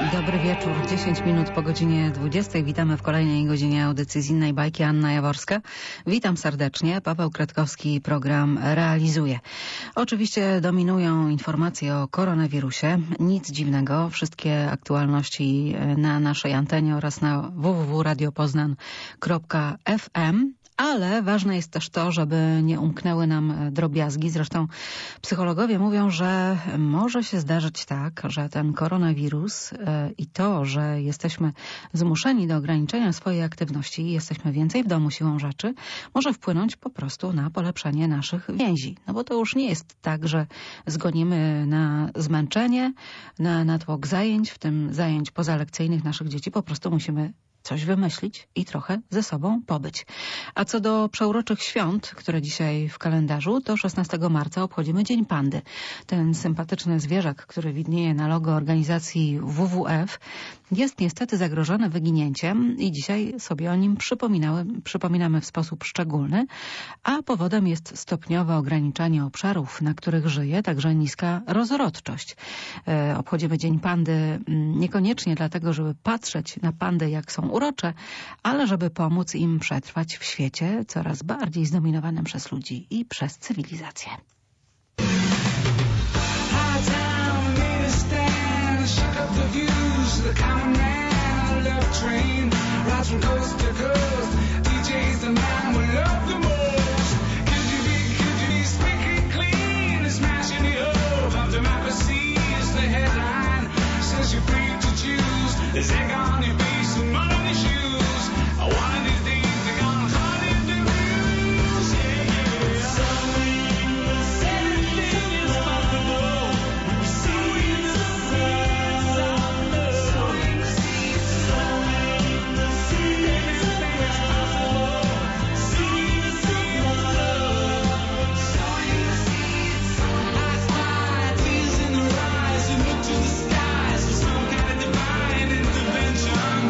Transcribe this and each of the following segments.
Dobry wieczór, 10 minut po godzinie 20. Witamy w kolejnej godzinie audycji z innej bajki. Anna Jaworska. Witam serdecznie. Paweł Kratkowski program realizuje. Oczywiście dominują informacje o koronawirusie. Nic dziwnego. Wszystkie aktualności na naszej antenie oraz na www.radiopoznan.fm. Ale ważne jest też to, żeby nie umknęły nam drobiazgi. Zresztą psychologowie mówią, że może się zdarzyć tak, że ten koronawirus i to, że jesteśmy zmuszeni do ograniczenia swojej aktywności, jesteśmy więcej w domu siłą rzeczy, może wpłynąć po prostu na polepszenie naszych więzi. No bo to już nie jest tak, że zgonimy na zmęczenie, na natłok zajęć, w tym zajęć pozalekcyjnych naszych dzieci. Po prostu musimy coś wymyślić i trochę ze sobą pobyć. A co do przeuroczych świąt, które dzisiaj w kalendarzu, to 16 marca obchodzimy Dzień Pandy. Ten sympatyczny zwierzak, który widnieje na logo organizacji WWF, jest niestety zagrożony wyginięciem i dzisiaj sobie o nim przypominamy w sposób szczególny, a powodem jest stopniowe ograniczanie obszarów, na których żyje, także niska rozrodczość. Obchodzimy Dzień Pandy niekoniecznie dlatego, żeby patrzeć na pandy, jak są urocze, ale żeby pomóc im przetrwać w świecie coraz bardziej zdominowanym przez ludzi i przez cywilizację. There's egg on your face and mud on your shoes. One of these days they're gonna hunt in the news. Yeah, yeah. Anything is possible. Sowing the seeds of love. Sowing the seeds of love. Anything is possible. Sowing the seeds of love. Sowing the seeds of love. I spy tears in their eyes and look to the skies for some kind of divine intervention.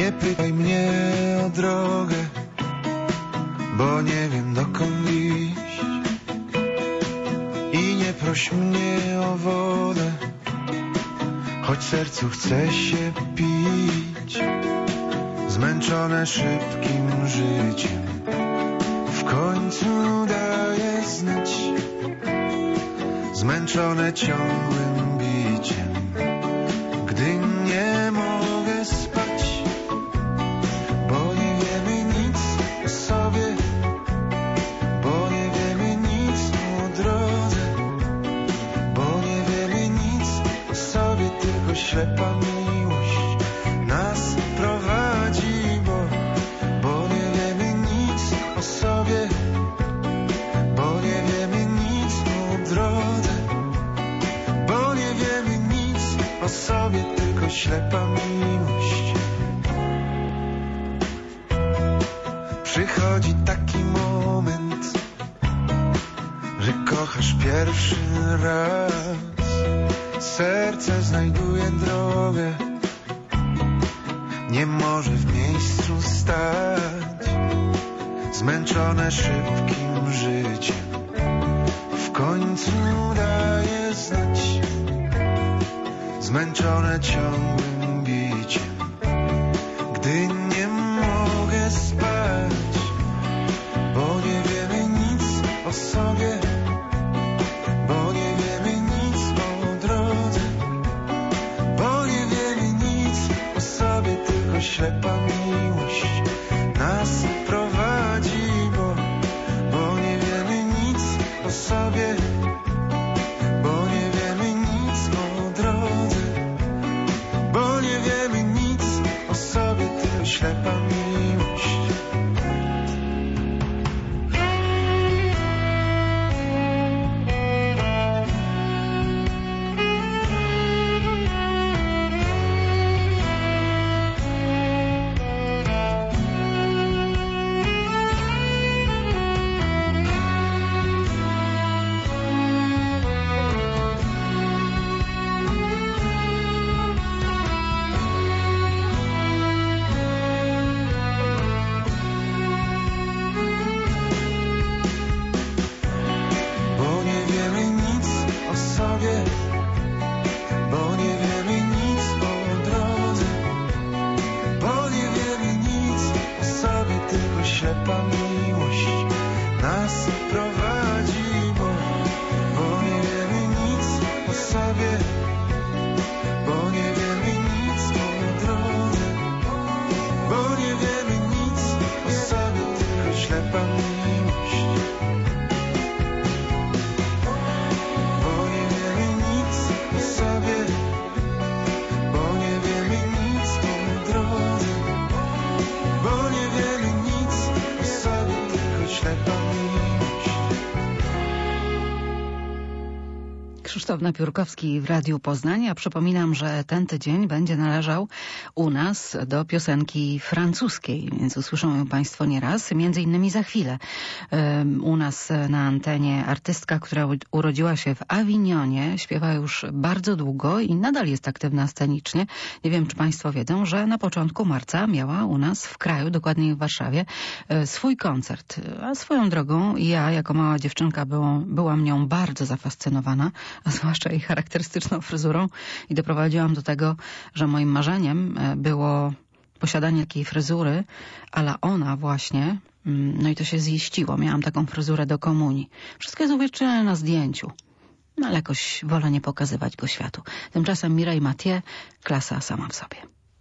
Nie pytaj mnie o drogę, bo nie wiem dokąd iść. I nie proś mnie o wodę, choć sercu chce się pić. Zmęczone szybkim życiem w końcu daje znać. Zmęczone ciągłym biciem, gdy nie mogę spać. Bo nie wiemy nic o sobie, bo nie wiemy nic o drodze, bo nie wiemy nic o sobie, tylko ślepa miłość nas prowadzi. Bo nie wiemy nic o sobie, bo nie wiemy nic o drodze, bo nie wiemy nic o sobie, tylko ślepa miłość. Przychodzi taki moment, że kochasz pierwszy raz. Serce znajduje drogę, nie może w miejscu stać. Zmęczone szybkim życiem w końcu daje znać. Zmęczone ciągłym biciem, gdy nie mogę spać. Bo nie wiemy nic o sobie, bo nie wiemy nic o drodze, bo nie wiemy nic o sobie, tylko ślepa miłość nas prowadzi. Bo nie wiemy nic o sobie, bo nie wiemy nic o drodze, bo nie wiemy nic o sobie, tylko ślepa miłość. Krzysztof Napiórkowski w Radiu Poznań. Ja przypominam, że ten tydzień będzie należał u nas do piosenki francuskiej, więc usłyszą ją Państwo nieraz, między innymi za chwilę. U nas na antenie artystka, która urodziła się w Awignonie, śpiewa już bardzo długo i nadal jest aktywna scenicznie. Nie wiem, czy Państwo wiedzą, że na początku marca miała u nas w kraju, dokładniej w Warszawie, swój koncert. A swoją drogą ja, jako mała dziewczynka, byłam nią bardzo zafascynowana, a zwłaszcza jej charakterystyczną fryzurą i doprowadziłam do tego, że moim marzeniem było posiadanie takiej fryzury, ale ona właśnie, no i to się ziściło. Miałam taką fryzurę do komunii. Wszystko jest uwiecznione na zdjęciu, no ale jakoś wolę nie pokazywać go światu. Tymczasem Mireille Mathieu, klasa sama w sobie.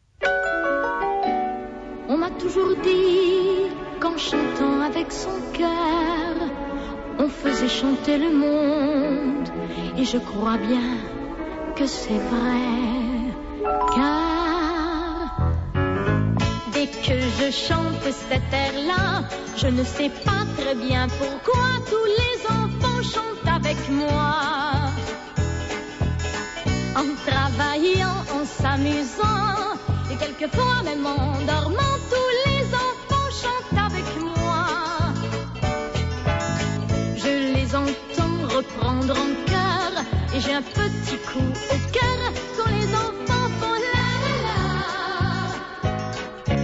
On m'a toujours dit qu'en chantant avec son cœur, on faisait chanter le monde, et je crois bien que c'est vrai, car dès que je chante cet air-là, je ne sais pas très bien pourquoi tous les enfants chantent avec moi. En travaillant, en s'amusant, et quelquefois même en dormant, tous les enfants chantent avec moi. Je les entends reprendre en chœur, et j'ai un petit coup au cœur quand les enfants font la la la.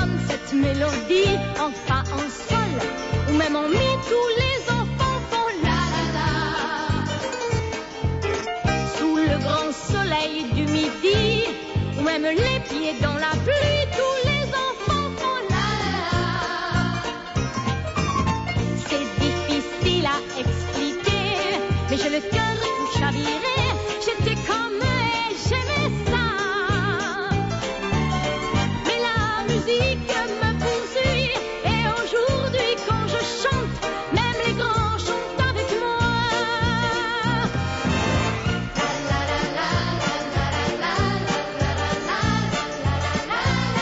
comme cette mélodie en fa, en sol, ou même en mi, tous les enfants font la la la. Sous le grand soleil du midi, ou même les pieds dans la pluie, tous les enfants font la la la. C'est difficile à expliquer, mais j'ai le cœur tout chaviré. J'étais comme eux et j'aimais ça. Mais la musique me poursuit et aujourd'hui quand je chante, même les grands chantent avec moi. La la la la la la la la la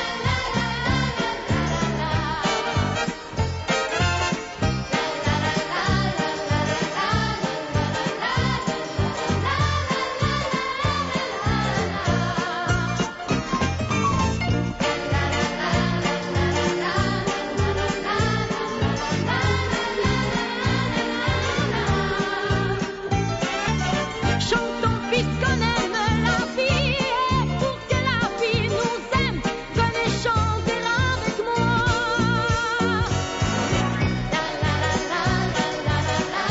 chantons puisqu'on aime la vie et pour que la vie nous aime, venez chanter là avec moi. La la la la la la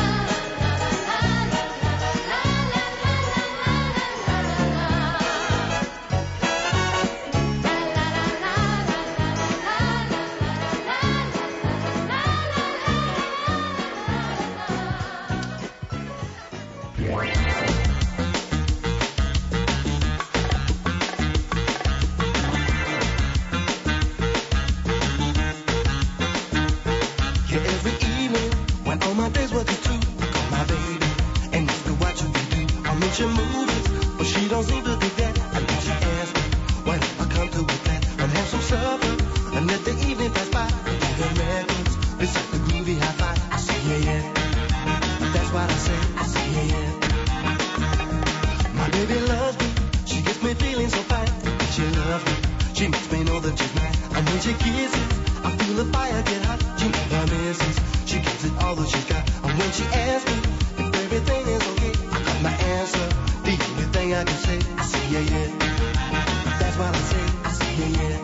Yeah, every evening, when all my days were through, I call my baby and ask her what should we do. I'll mention movies, but she don't seem to do that. And then she asks me, why don't I come to a flat and have some supper and let the evening pass by? And the records, beside the groovy hi-fi. I say, yeah, yeah. That's what I say, yeah, yeah. My baby loves me, she gets me feeling so fine. She loves me, she makes me know that she's mine. And when she kisses, I feel the fire get hot. She never misses, she gives it all that she's got. And when she asks me if everything is okay, I got my answer, the only thing I can say, I say, yeah, yeah. That's what I say, yeah, yeah.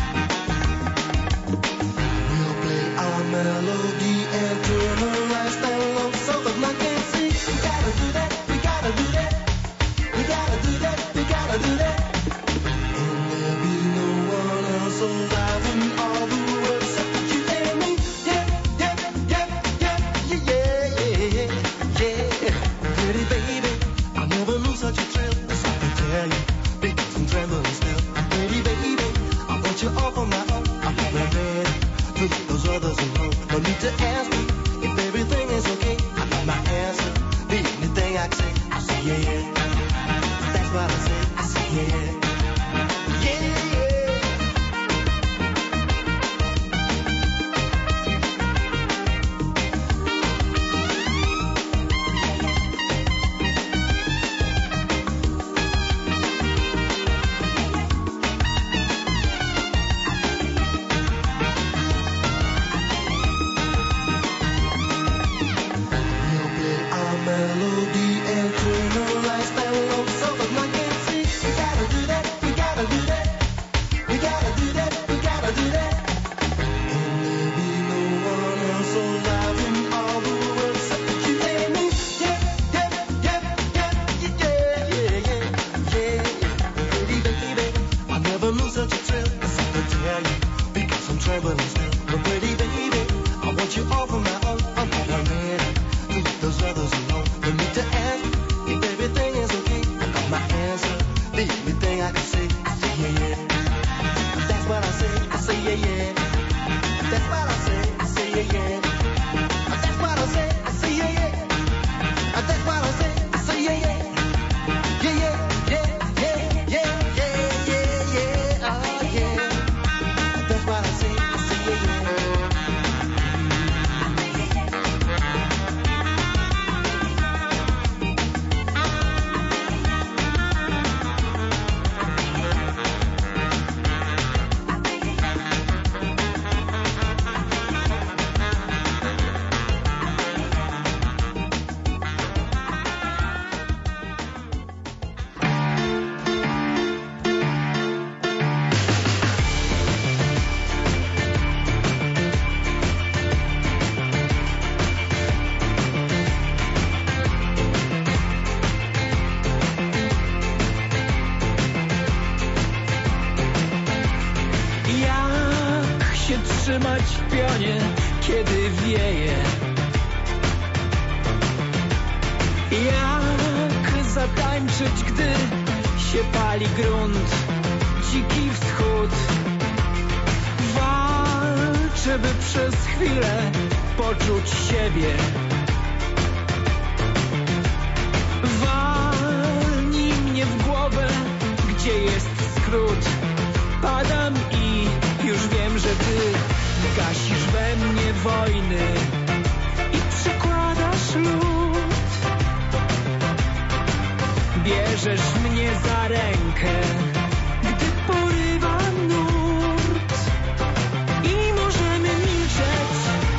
We'll play our melody and turn the lights down low so the night can see. We gotta do that, we gotta do that. We gotta do that, we gotta do that. And there'll be no one else alive in all the world except for you and me. Yeah, yeah, yeah, yeah, yeah, yeah, yeah. Pretty baby, I never knew such a thrill. That's all I can tell you, because I'm trembling still. Pretty baby, I want you all for my own. I'm never ready to leave those others alone. No need to ask me if everything is okay. I got my answer, the only thing I can say, I say, yeah, yeah. That's what I say, yeah, yeah. Yeah, yeah. We'll play our melody and turn the lights down low so the night can see. We gotta do that, we gotta do that. We gotta do that, we gotta do that. And there'll be no one else alive in all the world except for you and me. Yeah, yeah, yeah, yeah, yeah, yeah, yeah, yeah. Pretty baby, I never knew such a thrill. That's all I tell you, because I'm trembling still. But pretty baby, I want you all for my own. I'm not ready to leave those others alone. No need to ask if everything is okay. I got my answer, the only thing I can say, I say, yeah, yeah. That's what I say, yeah, yeah. That's what I say, yeah, yeah. That's what I say, yeah, yeah. That's what I say, yeah, yeah. Yeah, yeah, yeah, yeah, yeah, yeah, yeah, yeah, oh, yeah. That's what I say, yeah, yeah. się trzymać w pionie, kiedy wieje. Jak zatańczyć, gdy się pali grunt, dziki wschód. Walczę, by przez chwilę poczuć siebie. Walnij mnie w głowę, gdzie jest skrót. Padam i już wiem, że ty gasisz we mnie wojny i przykładasz lód. Bierzesz mnie za rękę, gdy porywa nurt i możemy milczeć,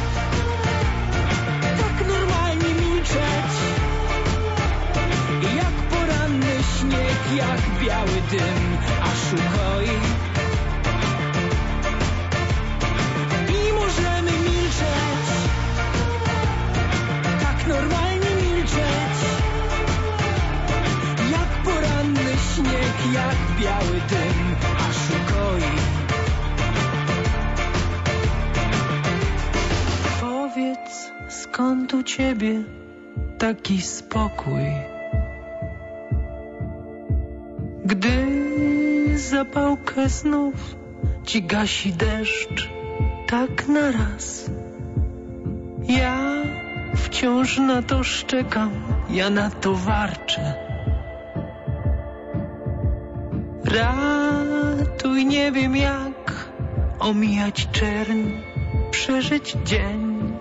tak normalnie milczeć, jak poranny śnieg, jak biały dym, aż ukoi. I możemy milczeć, tak normalnie milczeć, jak poranny śnieg, jak biały dym, aż ukoi. Powiedz, skąd u ciebie taki spokój, gdy zapałkę znów ci gasi deszcz tak naraz. Ja wciąż na to szczekam, ja na to warczę. Ratuj, nie wiem jak omijać czerń, przeżyć dzień.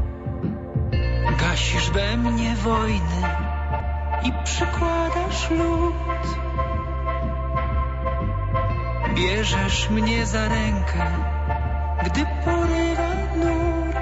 Gasisz we mnie wojny i przykładasz lód. Bierzesz mnie za rękę, gdy porywa nurt.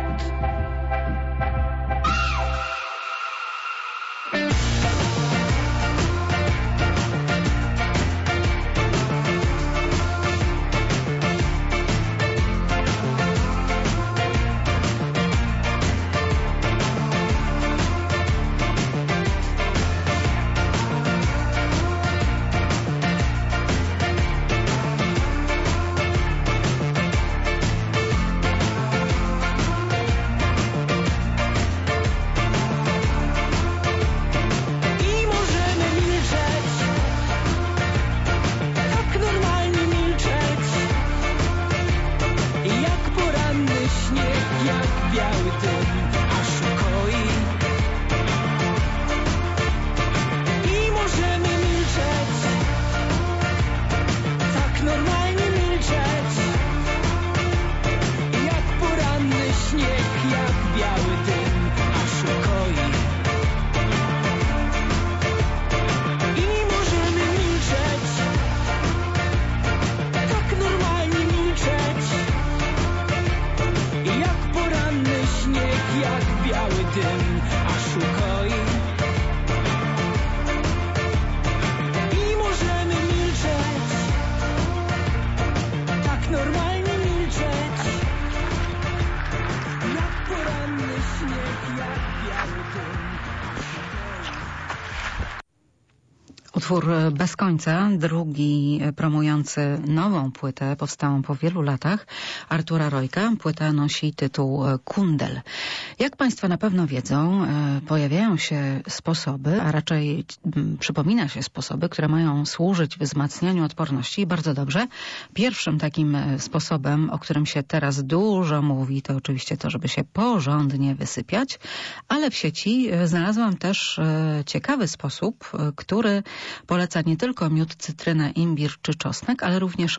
Utwór Bez końca, drugi promujący nową płytę powstałą po wielu latach Artura Rojka. Płyta nosi tytuł Kundel. Jak Państwo na pewno wiedzą, pojawiają się sposoby, a raczej przypomina się sposoby, które mają służyć wzmacnianiu odporności i bardzo dobrze. Pierwszym takim sposobem, o którym się teraz dużo mówi, to oczywiście to, żeby się porządnie wysypiać, ale w sieci znalazłam też ciekawy sposób, który poleca nie tylko miód, cytrynę, imbir czy czosnek, ale również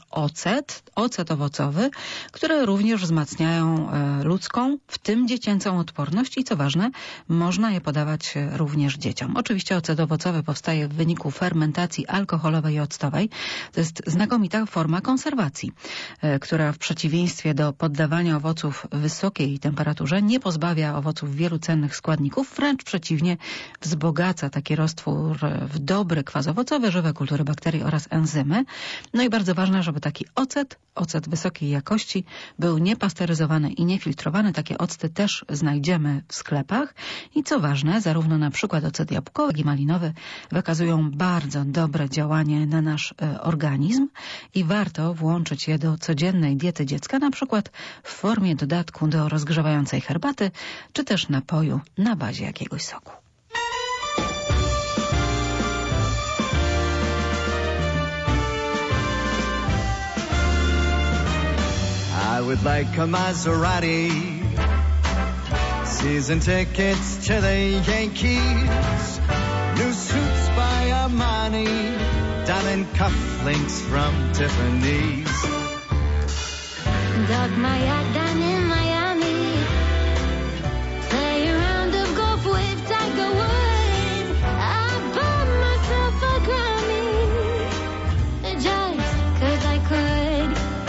ocet owocowy, które również wzmacniają ludzką, w tym dziecięcą odporność i co ważne, można je podawać również dzieciom. Oczywiście ocet owocowy powstaje w wyniku fermentacji alkoholowej i octowej. To jest znakomita forma konserwacji, która w przeciwieństwie do poddawania owoców wysokiej temperaturze nie pozbawia owoców wielu cennych składników, wręcz przeciwnie, wzbogaca taki roztwór w dobry kwas kwas owocowy, żywe kultury bakterii oraz enzymy. No i bardzo ważne, żeby taki ocet wysokiej jakości był niepasteryzowany i niefiltrowany. Takie octy też znajdziemy w sklepach. I co ważne, zarówno na przykład ocet jabłkowy, jak i malinowy wykazują bardzo dobre działanie na nasz organizm i warto włączyć je do codziennej diety dziecka, na przykład w formie dodatku do rozgrzewającej herbaty, czy też napoju na bazie jakiegoś soku. I would like a Maserati, season tickets to the Yankees, new suits by Armani, diamond cufflinks from Tiffany's. Dug my yacht down in Miami, play a round of golf with Tiger Woods. I bought myself a Grammy, just 'cause I could.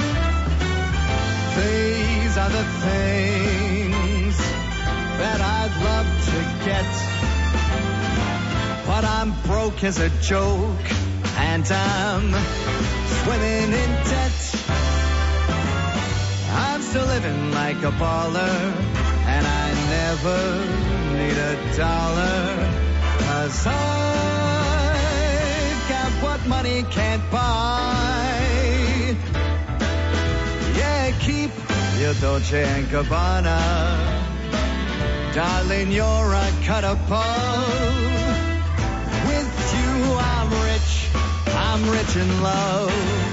These are the things that I'd love to get, but I'm broke as a joke, and I'm swimming in debt. I'm still living like a baller, and I never need a dollar, 'cause I've got what money can't buy. Yeah, keep your Dolce & Gabbana, darling, you're a cut above. With you I'm rich in love.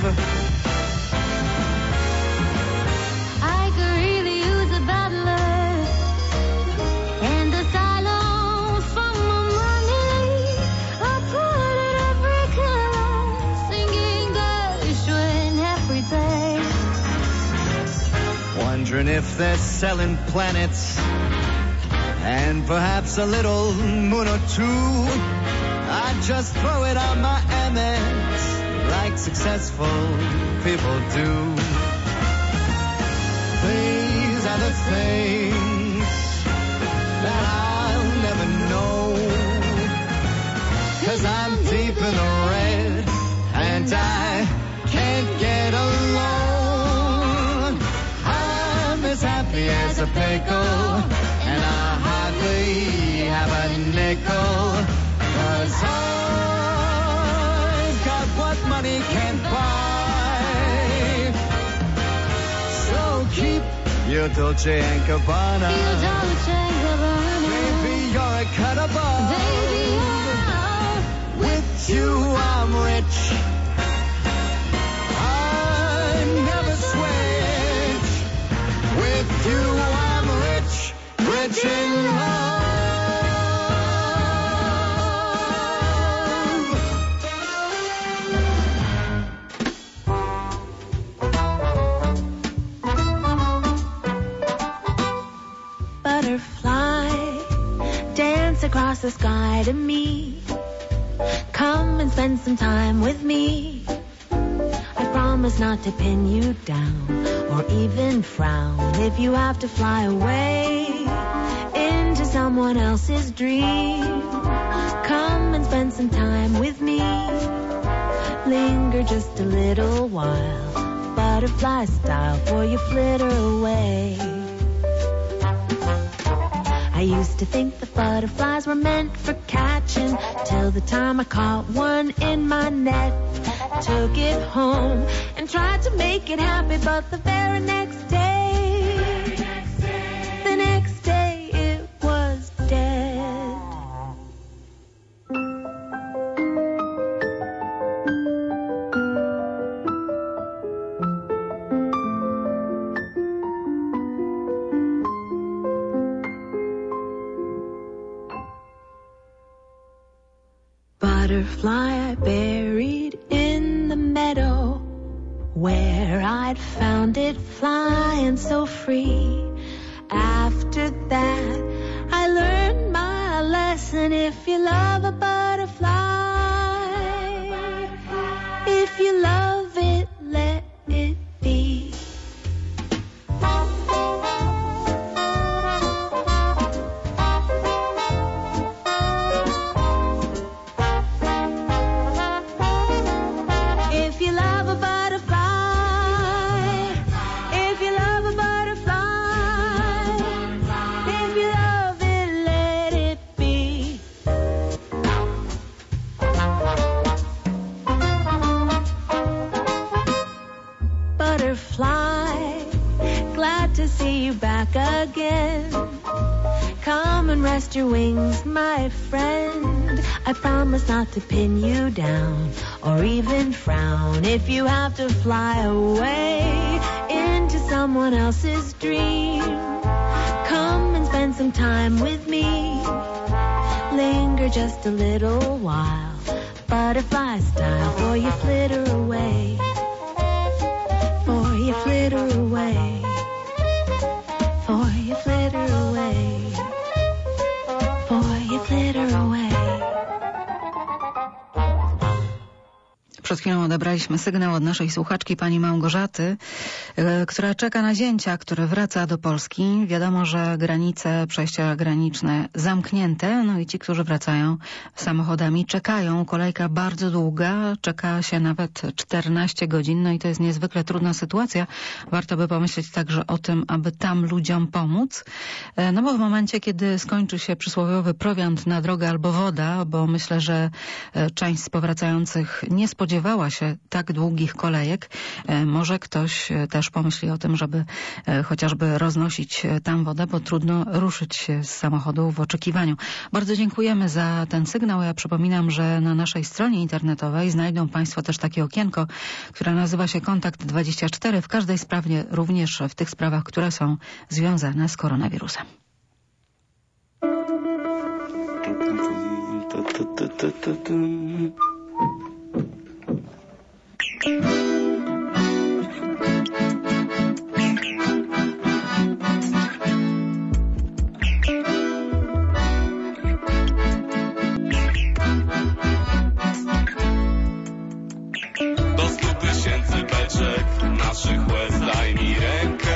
I could really use a butler and a silence from my money. I put it every color, singing Gershwin every day. Wondering if they're selling planets and perhaps a little moon or two. I'd just throw it on my Amex like successful people do. These are the things that I'll never know, 'cause I'm deep in the red and I can't get along. I'm as happy as a pickle and I hardly have a nickel, 'cause I've got what money can't buy. So keep your Dolce & Gabbana. Your Dolce & Gabbana. Baby, you're a cut above. Baby, with you I'm rich. I never switch. With you I'm rich, rich in love. Butterfly, dance across the sky to me. Come and spend some time with me. I promise not to pin you down or even frown if you have to fly away into someone else's dream. Come and spend some time with me. Linger just a little while, butterfly style, for you flitter away. I used to think the butterflies were meant for catching, till the time I caught one in my net. Took it home and tried to make it happy, but the very next day, it was dead. Butterfly I buried in the meadow, where I'd found it flying so free. After that, I learned my lesson. If you love a butterfly, if you love it, let it be. glad to see you back again. Come and rest your wings, my friend. I promise not to pin you down or even frown if you have to fly away into someone else's dream. Come and spend some time with me. Linger just a little while. Butterfly style, for you flitter away. For you flitter away. For you flitter away. For you flitter away. Przed chwilą odebraliśmy sygnał od naszej słuchaczki pani Małgorzaty, która czeka na zięcia, który wraca do Polski. Wiadomo, że granice, przejścia graniczne zamknięte, no i ci, którzy wracają samochodami, czekają. Kolejka bardzo długa, czeka się nawet 14 godzin, no i to jest niezwykle trudna sytuacja. Warto by pomyśleć także o tym, aby tam ludziom pomóc. No bo w momencie, kiedy skończy się przysłowiowy prowiant na drogę albo woda, bo myślę, że część z powracających nie spodziewała się tak długich kolejek. Może ktoś też pomyśli o tym, żeby chociażby roznosić tam wodę, bo trudno ruszyć się z samochodu w oczekiwaniu. Bardzo dziękujemy za ten sygnał. Ja przypominam, że na naszej stronie internetowej znajdą Państwo też takie okienko, które nazywa się Kontakt 24. W każdej sprawie, również w tych sprawach, które są związane z koronawirusem. Do 100 000 beczek naszych łez daj mi rękę.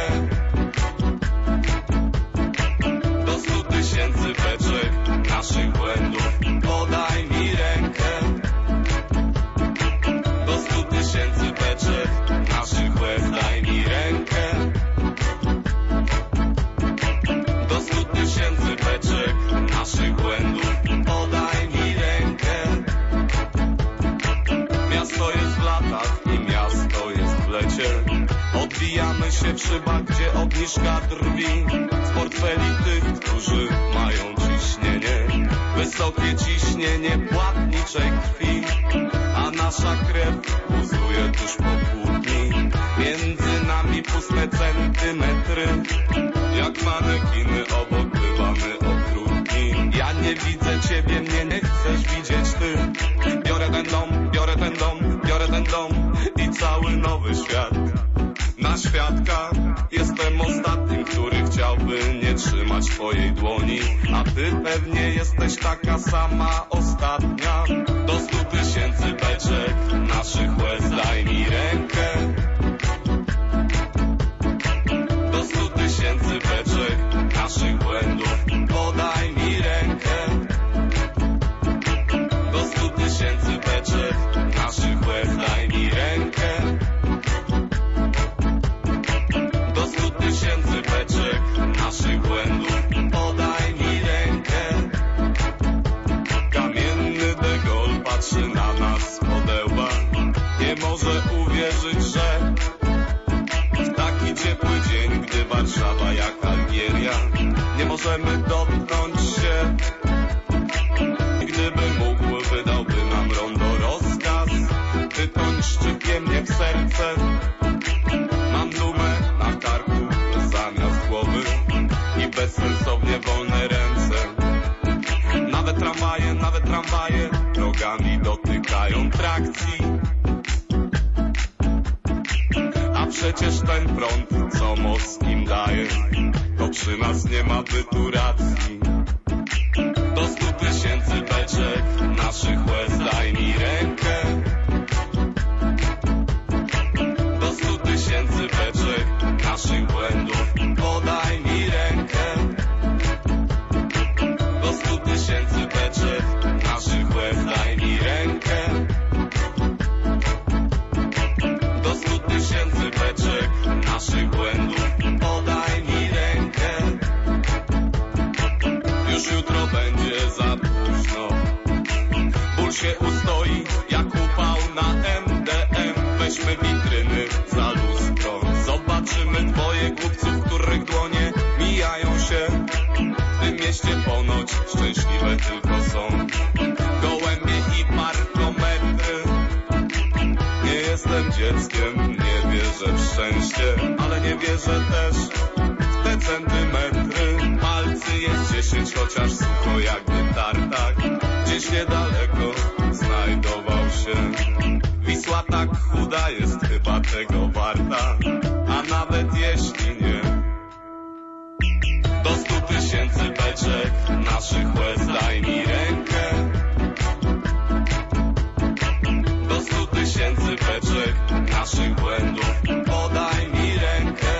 Do 100 000 beczek naszych błędów podaj mi rękę. Do 100 000 beczek naszych łez daj mi rękę. Do 100 000 beczek naszych błędów podaj mi rękę. Miasto jest w latach i miasto jest w lecie. Odbijamy się w szybach, gdzie obniżka drwi z portfeli tych, którzy mają ciśnienie. Wysokie ciśnienie płatniczej krwi, a nasza krew buzuje tuż po kłótni. Między nami puste centymetry, jak manekiny obok bywamy okrutni. Ja nie widzę ciebie, mnie nie chcesz widzieć ty. Biorę ten dom, biorę ten dom, biorę ten dom i cały nowy świat. Na świadka jestem ostatnim, który chciałby nie trzymać twojej dłoni, a ty pewnie jesteś taka sama ostatnia. Do 100 000 beczek naszych łez daj mi rękę. Do 100 000 beczek naszych błędów podaj mi rękę. Do 100 000 beczek naszych łez daj mi rękę. Do 100 000 beczek naszych błędów podaj mi rękę. Kamienny de Gaulle patrzy na nas podełba. Nie może uwierzyć, że w taki ciepły dzień, gdy Warszawa jak Algieria, nie możemy dotknąć się. Gdyby mógł, wydałby nam rondo rozkaz. Tytoń szczypie mnie w serce. Mam dumę na karku zamiast głowy i bezsensownie wolne ręce. Nawet tramwaje drogami dotykają trakcji. A przecież ten prąd, co most im daje, to przy nas nie ma bytu racji. Do 100 000 beczek naszych łez daj mi rękę. Do 100 000 beczek naszych błędów podaj mi rękę. Do 100 000 beczek naszych łez daj mi rękę. Do 100 000 beczek naszych błędów podaj mi rękę. mieście ponoć szczęśliwe tylko są gołębie i parkometry. Nie jestem dzieckiem, nie wierzę w szczęście, ale nie wierzę też w te centymetry. Palcy jest 10, chociaż sucho jakby tartak. Gdzieś niedaleko znajdował się. Wisła tak chuda jest chyba tego warta, a nawet jeśli nie, do 100 000 beczek naszych łez daj mi rękę. Do 100 000 beczek naszych błędów podaj mi rękę.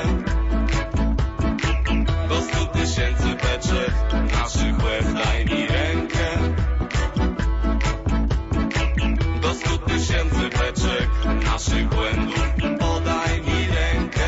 Do 100 000 beczek naszych łez daj mi rękę. Do 100 000 beczek naszych błędów podaj mi rękę.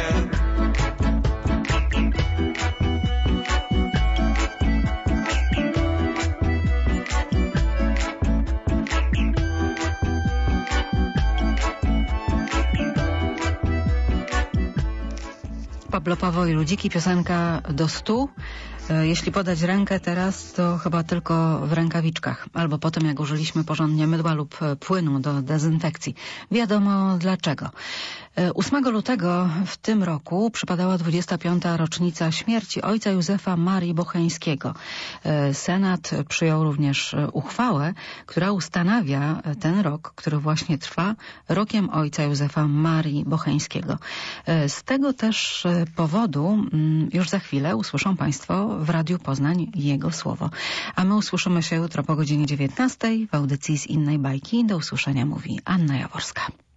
Pablo Paweł i Ludziki, piosenka do 100. Jeśli podać rękę teraz, to chyba tylko w rękawiczkach, albo potem jak użyliśmy porządnie mydła lub płynu do dezynfekcji. Wiadomo dlaczego. 8 lutego w tym roku przypadała 25. rocznica śmierci ojca Józefa Marii Bocheńskiego. Senat przyjął również uchwałę, która ustanawia ten rok, który właśnie trwa, rokiem ojca Józefa Marii Bocheńskiego. Z tego też powodu już za chwilę usłyszą Państwo w Radiu Poznań jego słowo. A my usłyszymy się jutro po godzinie 19 w audycji Z innej bajki. Do usłyszenia mówi Anna Jaworska.